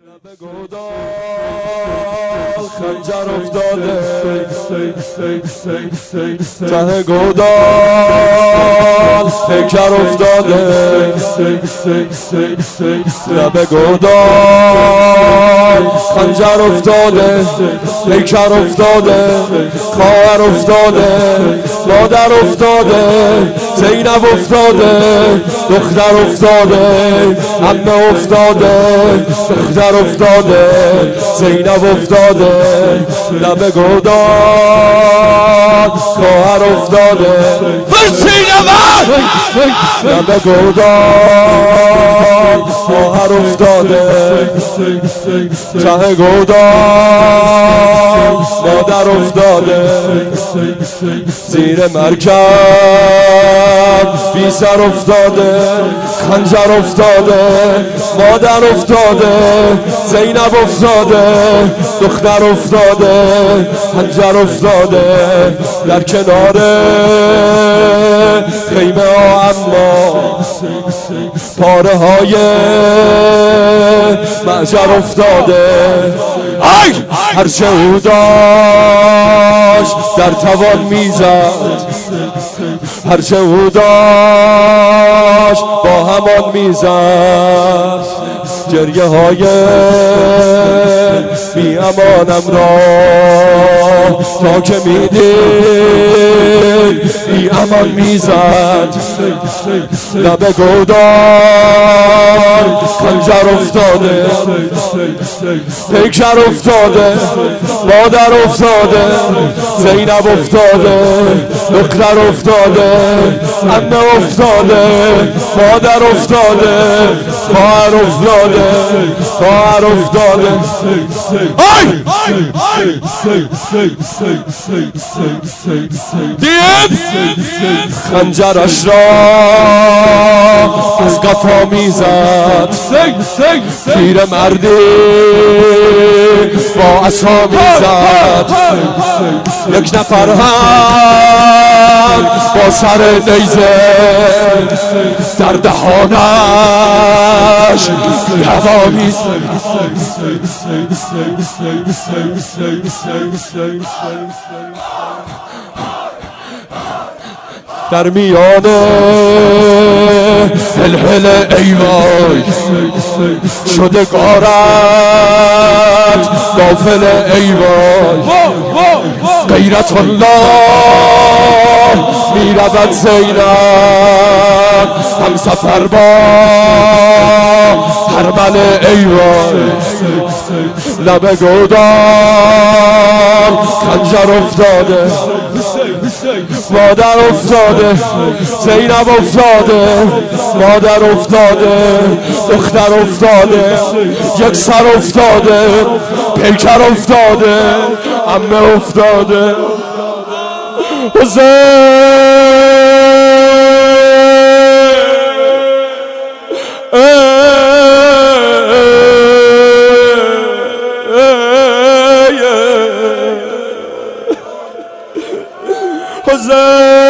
لب گودال خنجر افتاده ته گودال پیکر افتاده لب گودال خنجر افتاده پیکر افتاده خواهر افتاده مادر افتاده زینب افتاده دختر افتاده عمه افتاده دختر افتاده زینب افتاده لب گودال خواهر افتاده لب گودال خواهر افتاده ته گودال مادر افتاده زیر مرکب بی سر افتاده خنجر افتاده مادر افتاده زینب افتاده دختر افتاده خنجر افتاده در کنار خیمه ها اما پاره های معجر افتاده هرچه او داشت در توان میزد هرچه او داشت با همان میزد گریه های بی امانم را تا که میدید بی امان میزد لب گودال خنجر افتاده پیکر افتاده مادر افتاده زینب افتاده دختر افتاده عمه افتاده مادر افتاده خواهر افتاده خواهر افتاده دید خنجرش را از قفا میزد پیر مردی با عصا میزد یک نفر هم با سر نیزه در دهانش هوا میزد در میان هلهل ای وای شده غارت غافل ای وای غیرت الله میرود زینب هم سفر با هرمل ای وای لب گودال خنجر افتاده مادر افتاده زینب افتاده مادر افتاده دختر افتاده یک سر افتاده پیکر افتاده عمه افتاده حسین